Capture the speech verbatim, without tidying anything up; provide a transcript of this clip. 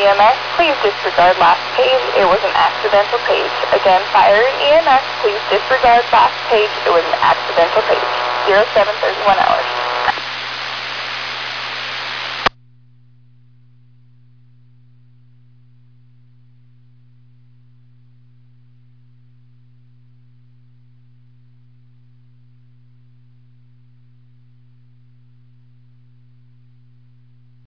M S, please disregard last page. It was an accidental page. Again, fire and E M S, please disregard last page. It was an accidental page. zero seven thirty-one hours.